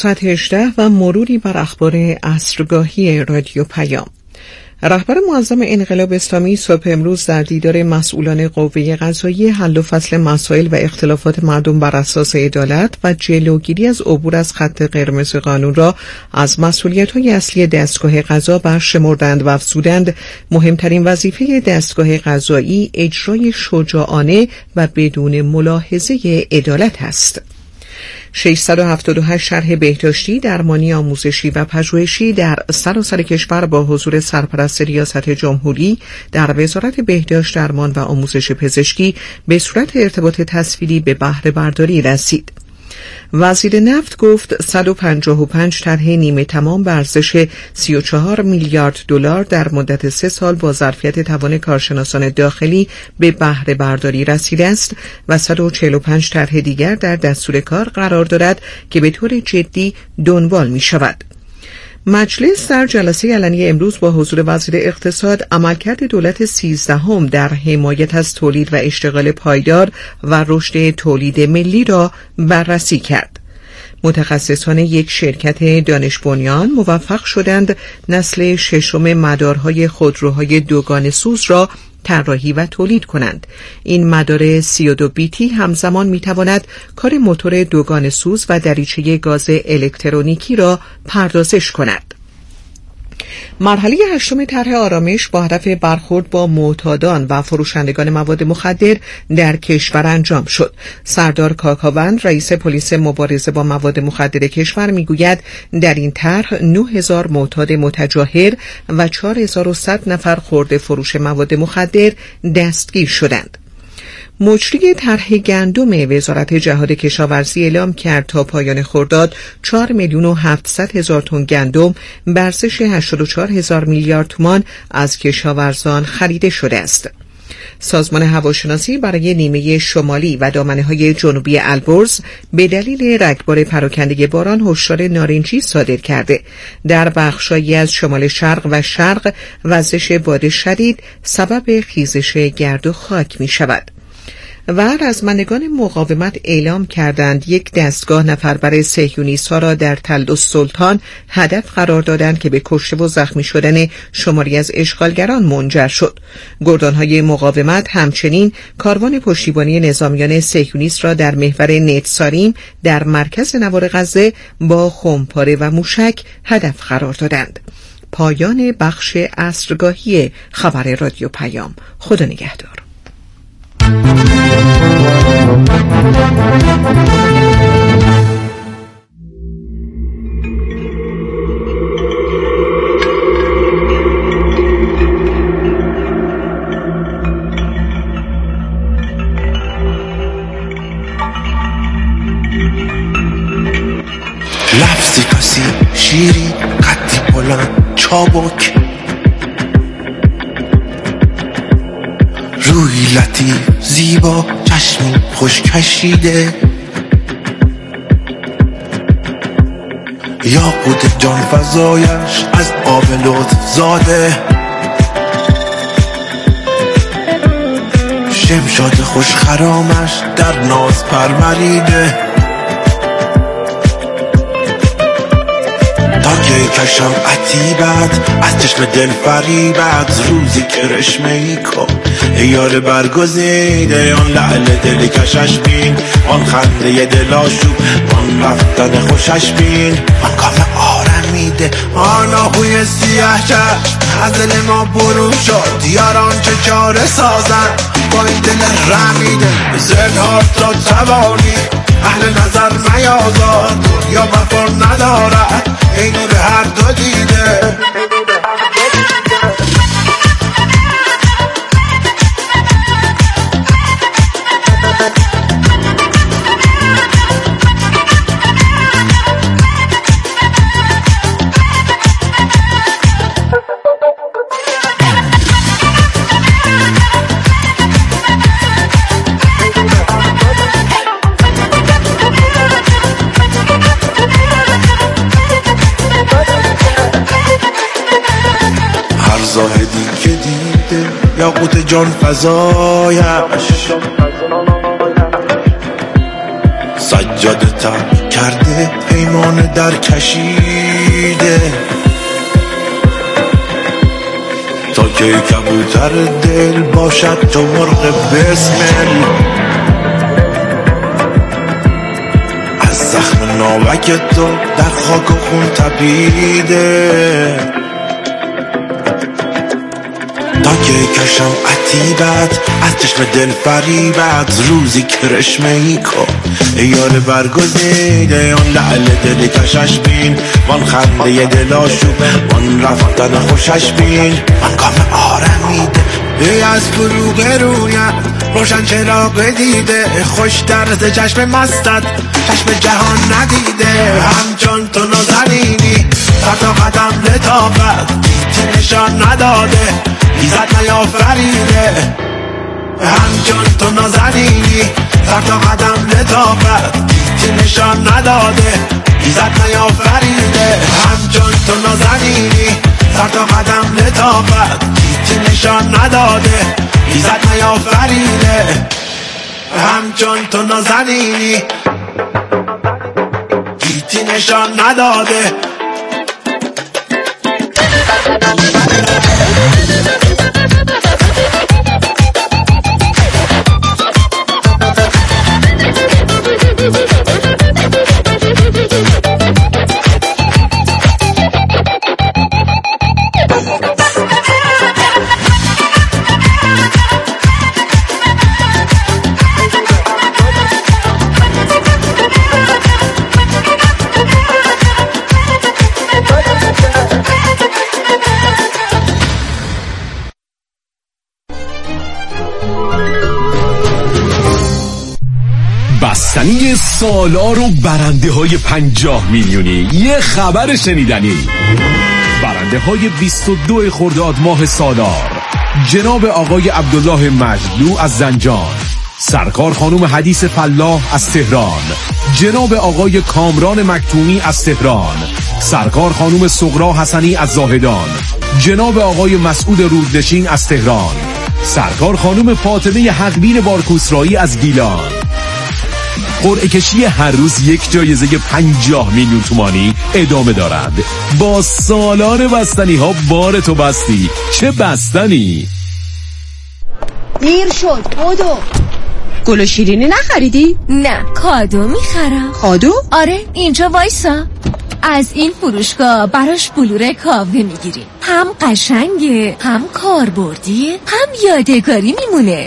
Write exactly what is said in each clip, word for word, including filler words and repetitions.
ساعت هجده و مروری بر اخبار عصرگاهی رادیو پیام. رهبر معظم انقلاب اسلامی صبح امروز در دیدار مسئولان قوه قضاییه حل و فصل مسائل و اختلافات مردم بر اساس عدالت و جلوگیری از عبور از خط قرمز قانون را از مسئولیت‌های اصلی دستگاه قضا برشمردند و افزودند مهمترین وظیفه دستگاه قضایی اجرای شجاعانه و بدون ملاحظه عدالت است. ششصد و هفتاد و هشت شرح بهداشتی، درمانی، آموزشی و پژوهشی در سراسر کشور با حضور سرپرست ریاست جمهوری در وزارت بهداشت، درمان و آموزش پزشکی به صورت ارتباط تصویری به بهره برداری رسید. وزیر نفت گفت صد و پنجاه و پنج طرح نیمه تمام به ارزش سی و چهار میلیارد دلار در مدت سه سال با ظرفیت توان کارشناسان داخلی به بهره برداری رسیده است و صد و چهل و پنج طرح دیگر در دستور کار قرار دارد که به طور جدی دنبال می شود. مجلس در جلسه علنی امروز با حضور وزیر اقتصاد عملکرد دولت سیزدهم در حمایت از تولید و اشتغال پایدار و رشد تولید ملی را بررسی کرد. متخصصان یک شرکت دانش بنیان موفق شدند نسل ششم مدارهای خودروهای دوگانه سوز را طراحی و تولید کنند. این مدار سی و دو بیتی همزمان میتواند کار موتور دوگانه سوز و دریچه گاز الکترونیکی را پردازش کند. مرحله هشتم طرح آرامش با هدف برخورد با معتادان و فروشندگان مواد مخدر در کشور انجام شد. سردار کاکاوند، رئیس پلیس مبارزه با مواد مخدر کشور، میگوید در این طرح نه هزار معتاد متجاهر و چهار هزار و صد نفر خرده فروش مواد مخدر دستگیر شدند. مجری طرح گندم وزارت جهاد کشاورزی اعلام کرد تا پایان خرداد چهار میلیون و هفتصد هزار تن گندم به ارزش هشتاد و چهار هزار میلیارد تومان از کشاورزان خریده شده است. سازمان هواشناسی برای نیمه شمالی و دامنه‌های جنوبی البرز به دلیل رگبار پراکنده باران هشدار نارنجی صادر کرده. در بخشایی از شمال شرق و شرق وزش باد شدید سبب خیزش گرد و خاک می شود. و رزمندگان مقاومت اعلام کردند یک دستگاه نفربر صهیونیست‌ها را در تل السلطان هدف قرار دادند که به کشته و زخمی شدن شماری از اشغالگران منجر شد. گردانهای مقاومت همچنین کاروان پشتیبانی نظامیان صهیونیست را در محور نیتساریم در مرکز نوار غزه با خمپاره و موشک هدف قرار دادند. پایان بخش عصرگاهی خبر رادیو پیام. خدا نگهدار. لفظی کسی شیری قدی بلند چابک روی لطیف زیبا چشمی خوش کشیده یاقوت جان فزایش از آب لطف زاده شمشاد خوش خرامش در ناز پروریده تا که کشم عتیبت از چشم دل فریبت روزی که رشمه ای کن یار برگزیده آن لعل دل کشش بین آن خنده دل آشوب آن رفتن خوشش بین آن کام آرمیده آن آهوی سیاه چشم از دل ما برون شد یاران چه چاره سازن با این دل رمیده زنهار تا توانی اهل نظر میازار دنیا وفا ندارد ای نور هر دو دیده زاهدی که دیده یاقوت جان فزایش سجاده تا کرده پیمان در کشیده تا که کبوتر دل باشد تو مرغ بسمل از زخم ناوک تو در خاک و خون تپیده تا که کشم عتیبت از چشم دل فریبت روزی کرشمه ای کن ای یار برگزیده آن لعل دل کشش بین وان خنده دل آشوب وان رفتن خوشش بین وان گام آرمیده ای از فروغ رویت روشن چراغ دیده خوش طرز چشم مستت چشم جهان ندیده همچون تو نازنینی سر تا قدم لطافت هیچ نشان نداده ایزد نیافریده همچون تو نازنینی سر تا قدم لطافت هیچ نشان نداده ایزد نیافریده همچون تو نازنینی سر تا قدم لطافت هیچ نشان نداده ایزد نیافریده همچون تو نازنینی هیچ نشان نداده بستنی سالار و برنده های پنجاه میلیونی یه خبر شنیدنی. برنده های بیست و دو خرداد ماه سالار جناب آقای عبدالله مجدلو از زنجان، سرکار خانم حدیث فلاح از تهران، جناب آقای کامران مکتومی از تهران، سرکار خانم سغرا حسنی از زاهدان، جناب آقای مسعود رودنشین از تهران، سرکار خانم فاطمه حقبین بارکوسرایی از گیلان. قرعه کشی هر روز یک جایزه پنجاه میلیون تومانی ادامه دارد. با سالار بستنی ها بار تو بستی. چه بستنی؟ دیر شد. بودو گل و شیرینی نخریدی؟ نه، کادو میخرم. کادو؟ آره، اینجا وایسا. از این فروشگاه براش بلور کاوه میگیریم. هم قشنگه، هم کاربردیه، هم یادگاری میمونه.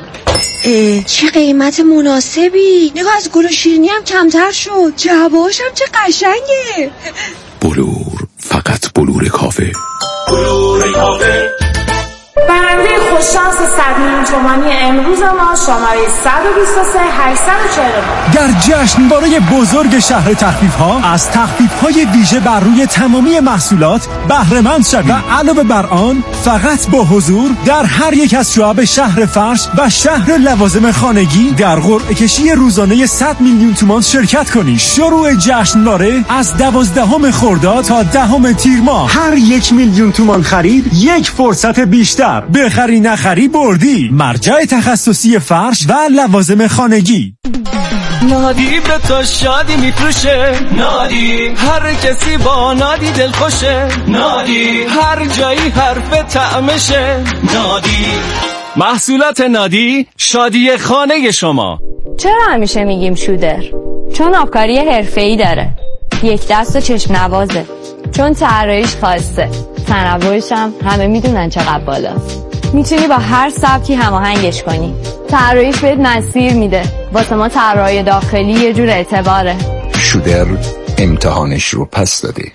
چه قیمت مناسبی. نگاه از گل و شیرینی هم کمتر شد. جوابش هم چه قشنگه. بلور، فقط بلور کافه. بلور کافه. برنده خوششانس صد میلیون تومانی امروز ما شماره صد و بیست و سه هشتصد و چهل و نه. در جشنواره بزرگ شهر تخفیف ها از تخفیف های ویژه بر روی تمامی محصولات بهره مند شوید و علاوه بر آن فقط با حضور در هر یک از شعب شهر فرش و شهر لوازم خانگی در قرعه کشی روزانه صد میلیون تومان شرکت کنید. شروع جشنواره از دوازدهم خرداد تا دهم تیر ماه. هر یک میلیون تومان خرید یک فرصت بیشتر. بخری نخری بردی. مرجع تخصصی فرش و لوازم خانگی. نادی به تو شادی میفروشه، نادی هر کسی با نادی دل خوشه، نادی هر جایی حرف طعمشه، نادی محصولات نادی شادی خانه شما. چرا همیشه میگیم شودر؟ چون آبکاری حرفه‌ای داره، یک دست و چشم نوازه، چون طراحیش خاصه، تنوعش هم همه میدونن چقدر بالاست. میتونی با هر سبکی هماهنگش کنی. طراحیش بهت مسیر میده. واسه ما طراحی داخلی یه جور اعتباره. شودر امتحانش رو پس داده.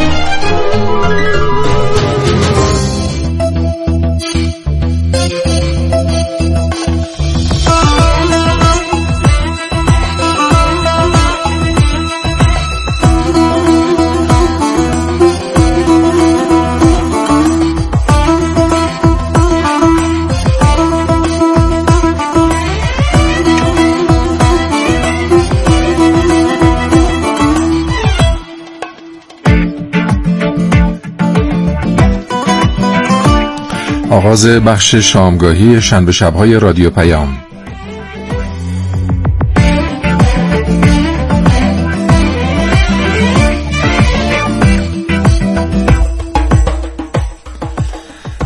آغاز بخش شامگاهی شنبه شب‌های رادیو پیام.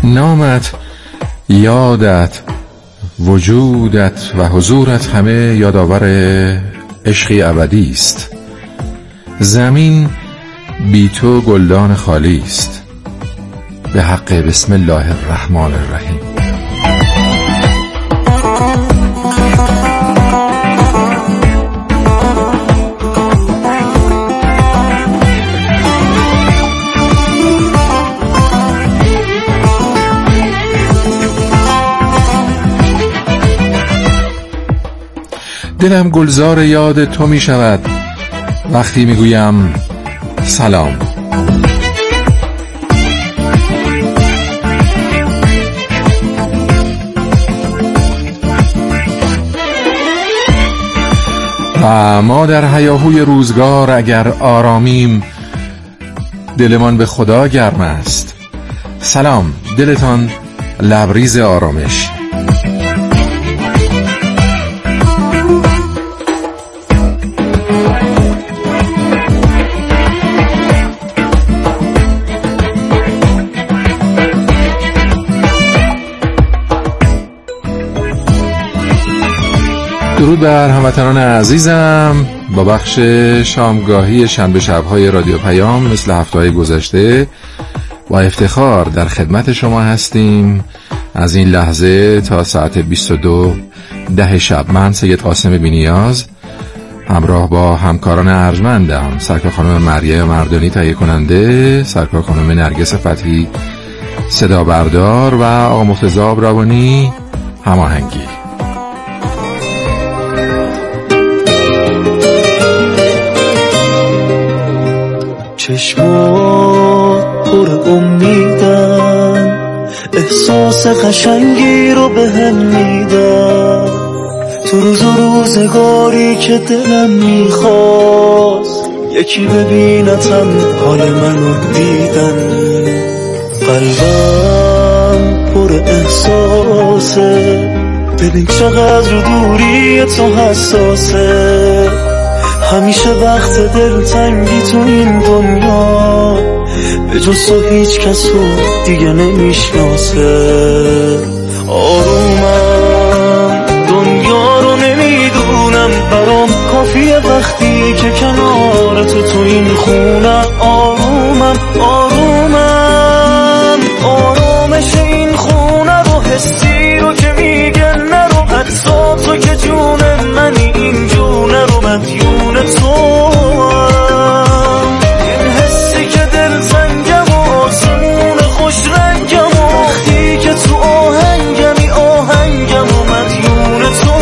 نامت، یادت، وجودت و حضورت همه یادآور عشقی ابدی است. زمین بی تو گلدان خالی است. به حق بسم الله الرحمن الرحیم. دلم گلزار یاد تو می شود وقتی می گویم سلام. و ما در هیاهوی روزگار اگر آرامیم دلمان به خدا گرم است. سلام، دلتان لبریز آرامش. درود بر هموطنان عزیزم. با بخش شامگاهی شنبه شب‌های رادیو پیام مثل هفته‌های گذشته با افتخار در خدمت شما هستیم. از این لحظه تا ساعت بیست و دو ده شب من سید قاسم بی‌نیاز همراه با همکاران ارجمندم، سرکار خانم مریم مردانی تهیه کننده، سرکار خانم نرگس فتحی صدا بردار و آقا مرتضی آبروانی هماهنگی. چشمات پر امیدن، احساس قشنگی رو به هم میدن. تو روز و روزگاری که دلم میخواست یکی ببینتم حال منو دیدن. قلبم پر احساسه، ببین چقدر دوری تو حساسه. همیشه وقت دلتنگی تو این دنیا به جز تو هیچ کس رو دیگه نمیشناسه. آرومم دنیا رو نمیدونم، برام کافیه وقتی که کنار تو تو این خونه. آرومم آرومم آرامش این خونه رو، حسی رو که میگه نرو، حتی تو که جون منی این جونه رو مدیون تو. این حسی که دل زنگم و آسمون خوش رنگم و وقتی که تو آهنگمی آهنگم و مدیون تو.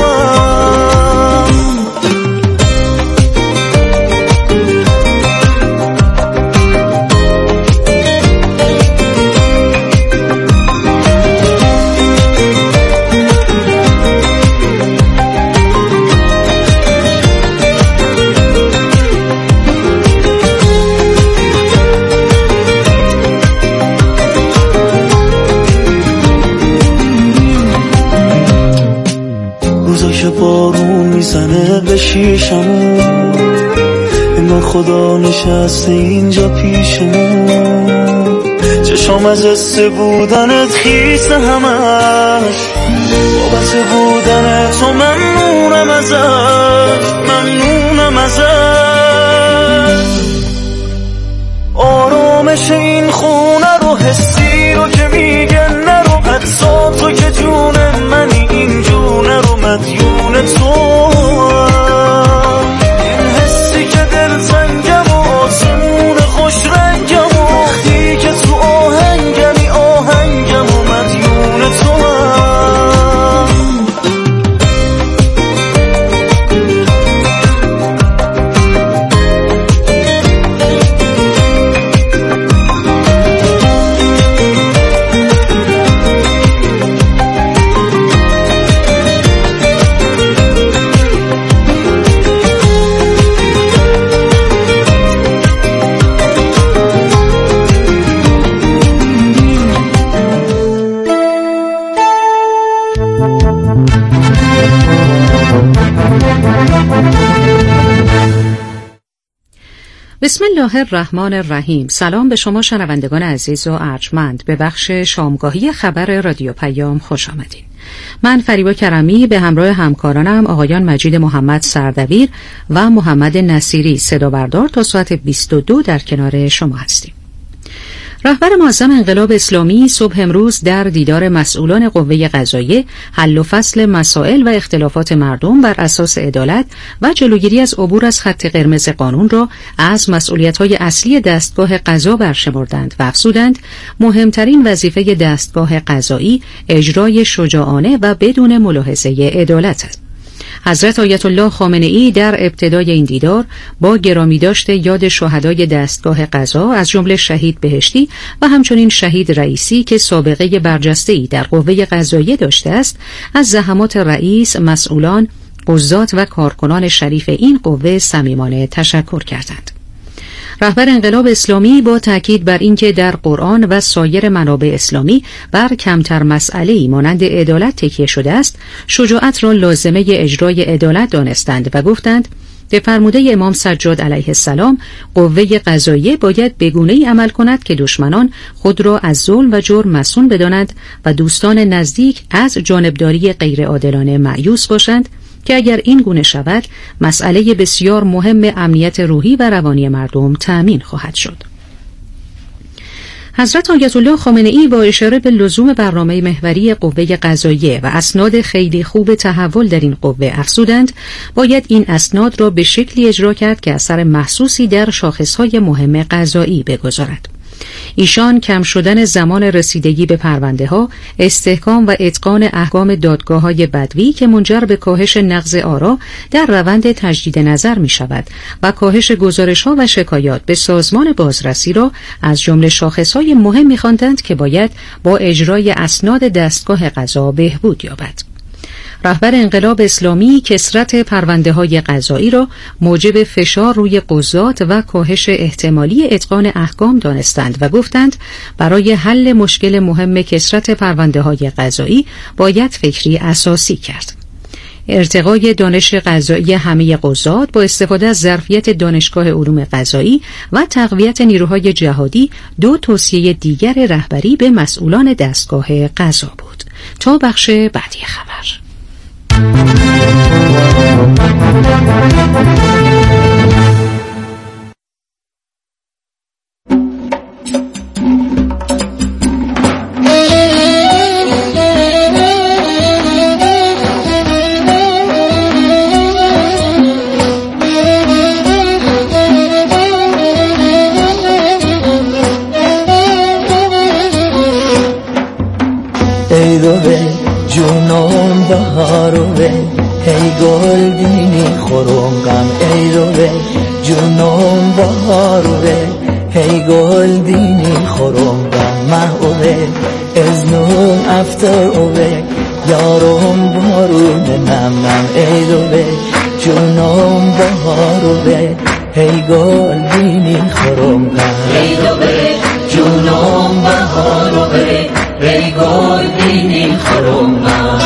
بارون میزنه به شیشمون، انگار خدا نشسته اینجا پیشمون. چشام از حس بودنت خیسه همش، بابت بودن تو ممنونم ازش، ممنونم ازش. آرامش این خونه رو، حسی رو که میگه نرو، حتی تو که جون منی این جونه رو مدیون تو. این حسی که دل زنگم و آسمون خوش رنگم و وقتی که تو آهنگمی آهنگم و مدیون تو. بسم الله الرحمن الرحیم. سلام به شما شنوندگان عزیز و ارجمند. به بخش شامگاهی خبر رادیو پیام خوش آمدید. من فریبا کرمی به همراه همکارانم آقایان مجید محمد سردبیر و محمد نصیری صدا بردار تا ساعت بیست و دو در کنار شما هستیم. رهبر معظم انقلاب اسلامی صبح امروز در دیدار مسئولان قوه قضاییه حل و فصل مسائل و اختلافات مردم بر اساس عدالت و جلوگیری از عبور از خط قرمز قانون را از مسئولیت‌های اصلی دستگاه قضا برشمردند و افزودند مهمترین وظیفه دستگاه قضایی اجرای شجاعانه و بدون ملاحظه عدالت است. حضرت آیت الله خامنه‌ای در ابتدای این دیدار با گرامی داشت یاد شهدای دستگاه قضا از جمله شهید بهشتی و همچنین شهید رئیسی که سابقه برجسته‌ای در قوه قضاییه داشته است، از زحمات رئیس، مسئولان، قضات و کارکنان شریف این قوه صمیمانه تشکر کردند. رهبر انقلاب اسلامی با تاکید بر اینکه در قرآن و سایر منابع اسلامی بر کمتر مسئله‌ای مانند عدالت تکیه شده است، شجاعت را لازمه اجرای عدالت دانستند و گفتند به فرموده امام سجاد علیه السلام قوه قضاییه باید به گونه‌ای عمل کند که دشمنان خود را از ظلم و جرم مصون بدانند و دوستان نزدیک از جانبداری غیرعادلانه مایوس باشند که اگر این گونه شود مسئله بسیار مهم امنیت روحی و روانی مردم تأمین خواهد شد. حضرت آیت الله خامنه‌ای با اشاره به لزوم برنامه محوری قوه قضاییه و اسناد خیلی خوب تحول در این قوه افزودند باید این اسناد را به شکلی اجرا کرد که اثر محسوسی در شاخصهای مهم قضایی بگذارد. ایشان کم شدن زمان رسیدگی به پرونده ها، استحکام و اتقان احکام دادگاه های بدوی که منجر به کاهش نقض آرا در روند تجدید نظر می شود و کاهش گزارش ها و شکایات به سازمان بازرسی را از جمله شاخص های مهم می خواندند که باید با اجرای اسناد دستگاه قضا بهبود یابد. رهبر انقلاب اسلامی کثرت پرونده های قضایی را موجب فشار روی قضات و کاهش احتمالی اتقان احکام دانستند و گفتند برای حل مشکل مهم کثرت پرونده های قضایی باید فکری اساسی کرد. ارتقای دانش قضایی همه قضات با استفاده از ظرفیت دانشگاه علوم قضایی و تقویت نیروهای جهادی دو توصیه دیگر رهبری به مسئولان دستگاه قضا بود. تا بخش بعدی خبر. ای رو به جونم بهارو به ای گل دینی خورنگم ای رو به جونم بهارو به ای گل دینی خورنگم محوه از نون افتر اوه یارم بارون نمم ای رو به جونم بهارو به ای گل دینی خورنگم ای رو به جونم بهارو به ای گل دینی خورنگم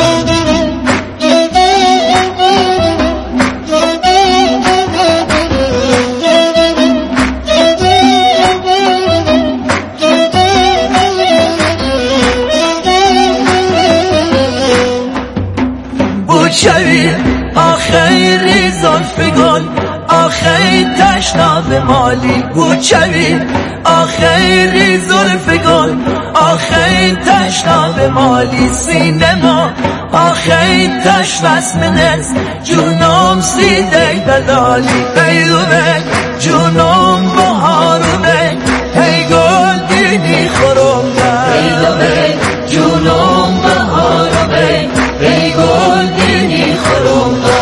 شوی آخری زلفگل آخری تشناب مالی بود شوی آخری زلفگل آخری تشناب مالی سینما آخری تش رسمنز جونم سیده دلالی ایروه جونم بهاروه ای گل دینی خورمه ایروه جونم بهاروه ای گل دینی خورمه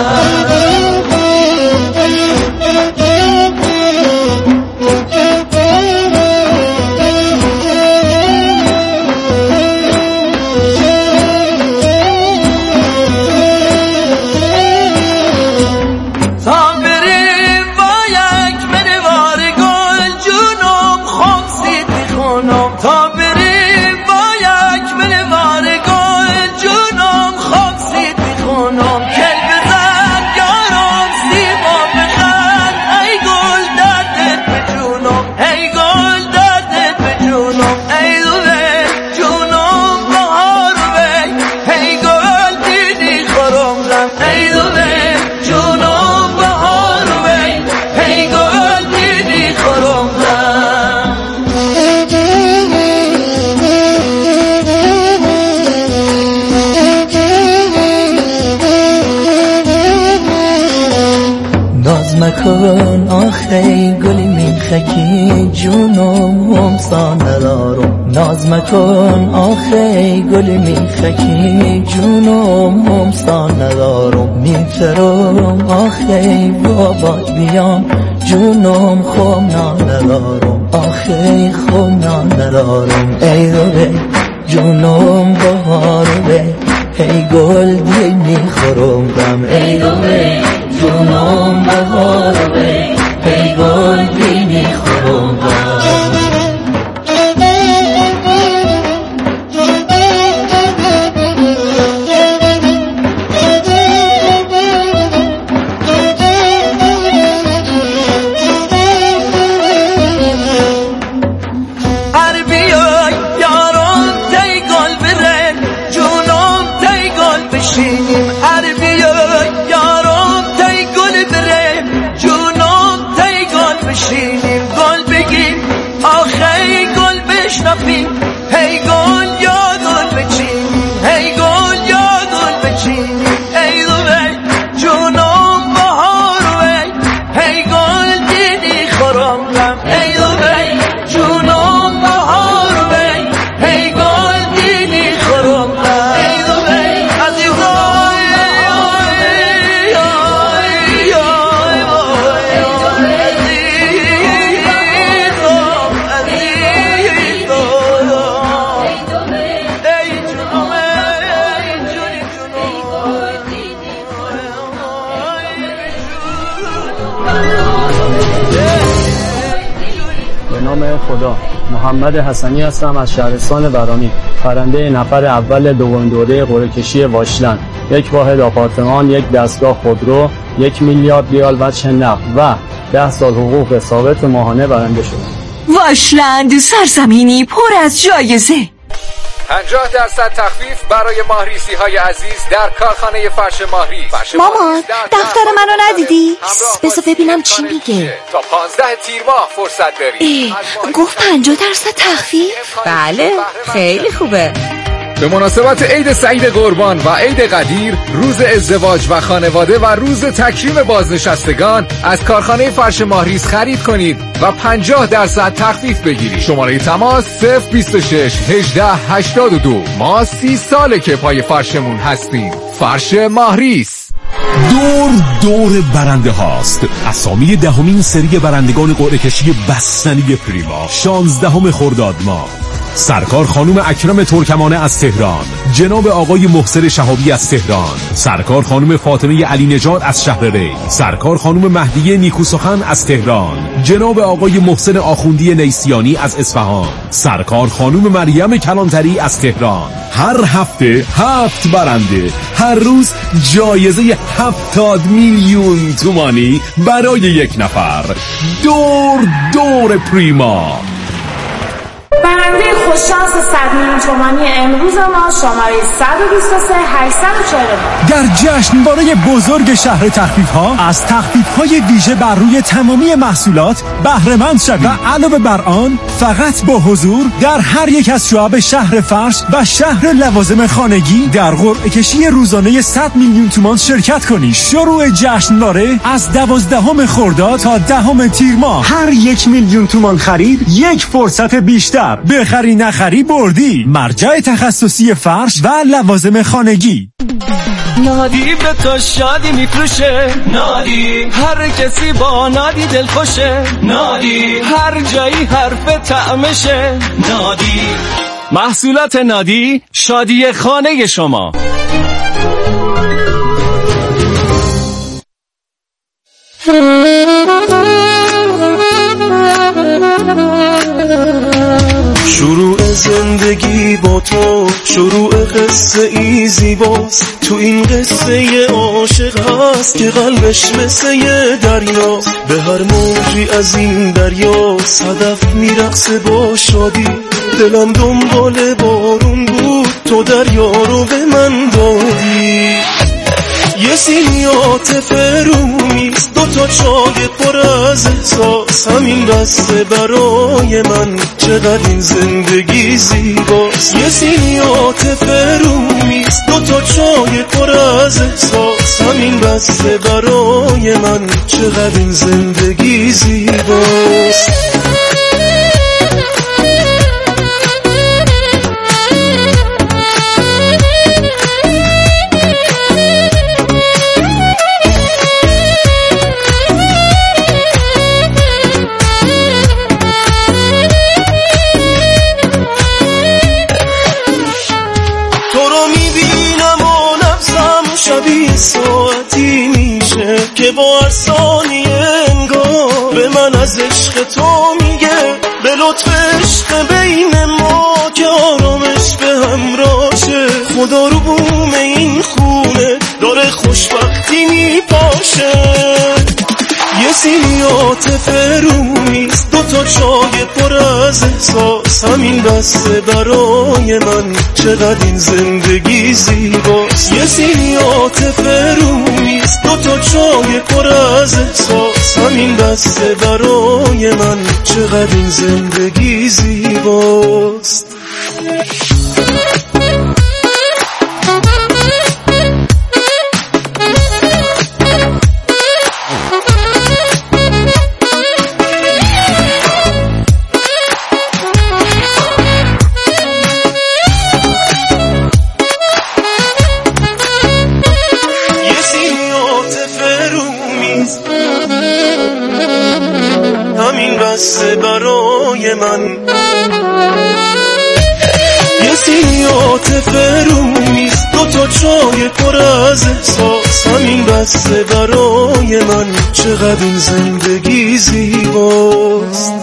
تا بریم با یک میخکی جونم همسا ندارم ناز مکن آخه گل میخکی جونم همسا ندارم میترم آخه بابات بیام جونم خوم ندارم آخه خوم ندارم ای روی جونم بهار به ای گل دی میخورم غم ای روی جونم بهار به ای گل دی میخورم غم Hey gol ya gol bechini hey gol ya gol bechini ey dove junam bahar ve hey gol dini khoram gam ey dove junam bahar ve hey gol dini khoram gam ey dove azizay ay ay به نام خدا. محمد حسنی هستم از شهرستان برانی، پرنده نفر اول دوم دوره قرعه کشی واشلند. یک واحد آپارتمان، یک دستگاه خودرو، یک میلیارد ریال وجه نقد و ده سال حقوق ثابت ماهانه برنده شدم. واشلند سرزمینی پر از جایزه. پنجاه درصد تخفیف برای ماهریسی های عزیز در کارخانه فرش ماهریس. مامان دفتر منو ندیدی؟ بذار ببینم چی میگه. تا پانزده تیر ماه فرصت داری. گفت پنجاه درصد تخفیف؟ بله خیلی خوبه. به مناسبت عید سعید قربان و عید قدیر، روز ازدواج و خانواده و روز تکریم بازنشستگان از کارخانه فرش ماهریس خرید کنید و پنجاه درصد تخفیف بگیرید. شماره تماس صفر بیست و شش هجده هشتاد و دو. ما سی ساله که پای فرشمون هستیم. فرش ماهریس. دور دور برنده هاست. اسامی دهمین سری برندگان قرعه کشی بستنی پریما شانزدهم خرداد ماه: سرکار خانم اکرم ترکمانه از تهران، جناب آقای محسن شهابی از تهران، سرکار خانم فاطمه علی نژاد از شهر ری، سرکار خانم مهدیه نیکوسخن از تهران، جناب آقای محسن آخوندی نیسیانی از اصفهان، سرکار خانم مریم کلانتری از تهران. هر هفته هفت برنده، هر روز جایزه هفتاد میلیون تومانی برای یک نفر. دور دور پریما. برنده خوششانس صد میلیون تومانی امروز ما شماره صد و بیست و سه هشتصد و چهل و نه. در جشنواره بزرگ شهر تخفیف ها از تخفیف های ویژه بر روی تمامی محصولات بهره مند شوید و علاوه بر آن فقط با حضور در هر یک از شعب شهر فرش و شهر لوازم خانگی در قرعه کشی روزانه صد میلیون تومان شرکت کنید. شروع جشنواره از دوازدهم خرداد تا دهم تیر ماه. هر یک میلیون تومان خرید یک فرصت بیشتر. بخری نخری بردی. مرجع تخصصی فرش و لوازم خانگی. نادی به تو شادی میفروشه، نادی هر کسی با نادی دل خوشه، نادی هر جایی حرف طعمشه، نادی محصولات نادی شادی خانه شما. شروع زندگی با تو، شروع قصه ای زیباست. تو این قصه عاشق هست که قلبش مثل یه دریا، به هر موجی از این دریا صدف میرقصه با شادی. دلم دنبال بارون بود، تو دریا رو به من دادی. یه سینی عاطفه رو میز، دوتا تا چای پر از احساس، همین بسته برای من چقدر این زندگی زیباست. یه سینی عاطفه رومیست، دو تا چای پر از احساس، همین بسته برای من چقدر این زندگی زیباست. ساعتی میشه که با هر ثانیه انگار به من از عشق تو میگه، به لطف عشق بین ما که آرامش به همراشه. خدا رو بوم این خونه داره خوشبختی میپاشه. یه سینی عاطفه رومیست، دو تا چای پر از احساس، همین بسته برای من چقدر این زندگی زیباست. یه سینی عاطفه رومیست، دو تا چای پر از احساس، همین بسته برای من چقدر این زندگی زیباست. بسته برای من یه سینی عاطفه رومیست، دو تا چای پر از احساس، همین بسته برای من چقدر این زندگی زیباست.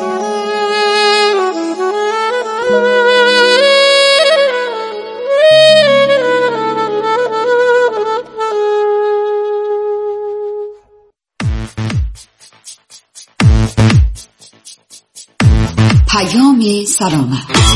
پیام سلامت.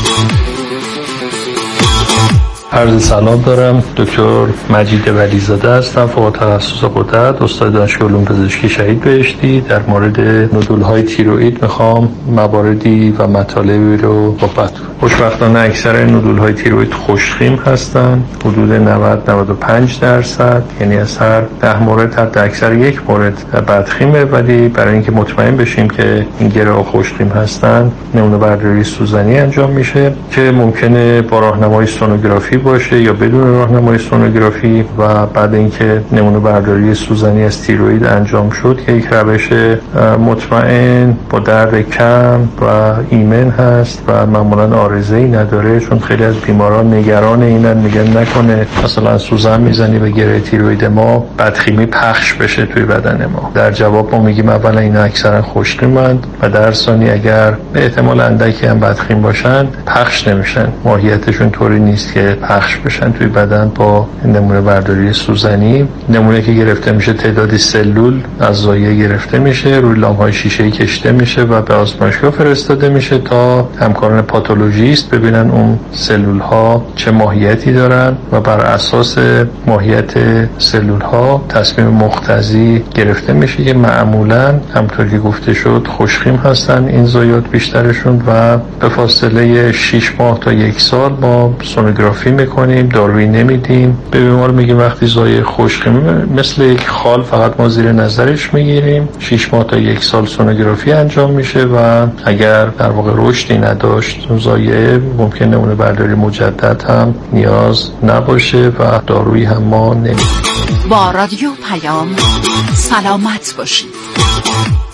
عرض سلام دارم. دکتر مجید ولیزاده هستم، فوق تخصص غدد، استاد دانشگاه علوم پزشکی شهید بهشتی. در مورد نودول‌های تیروئید میخوام مواردی و مطالبی رو صحبت کنم. خوشبختانه اکثر نودول‌های تیروئید خوشخیم هستن، حدود نود تا نود و پنج درصد، یعنی از هر ده مورد حتی اکثر یک مورد بدخیمه. ولی برای اینکه مطمئن بشیم که این گره خوشخیم هستن، نمونه برداری سوزنی انجام میشه که ممکنه با راهنمای سونوگرافی باشه یا بدون راهنمای سونوگرافی، و بعد اینکه نمونه برداری سوزنی از تیروئید انجام شد که یک روش مطمئن با درد کم و ایمن هست و معمولا عارضه‌ای نداره، چون خیلی از بیماران نگران اینن، میگن نکنه مثلا سوزن میزنی به گره تیروئید ما بدخیمی پخش بشه توی بدن ما. در جواب ما میگیم اولا اینا اکثرا خوشخیمند و در ثانی اگر به احتمال اندکی هم بدخیم باشن پخش نمیشن، ماهیتشون طوری نیست که پخش بشن توی بدن. با نمونه برداری سوزنی نمونه که گرفته میشه تعدادی سلول از زایه گرفته میشه، روی لام‌های شیشه‌ای کشیده میشه و به آزمایشگاه فرستاده میشه تا همکاران پاتولوژیست ببینن اون سلول ها چه ماهیتی دارن و بر اساس ماهیت سلول ها تصمیم مقتضی گرفته میشه که معمولا همونطور که گفته شد خوشخیم هستن این زایات بیشترشون و به فاصله شش ماه تا یک سال ما سونوگرافی میکنیم، دارویی نمیدیم. به بیمار میگیم وقتی زایه خوشخیمه مثل یک خال فقط ما زیر نظرش میگیریم، شش ماه تا یک سال سونوگرافی انجام میشه و اگر در واقع رشدی نداشت زایه ممکن نمونه برداری مجدد هم نیاز نباشه و دارویی هم ما نمیدیم. با رادیو پیام سلامت باشید.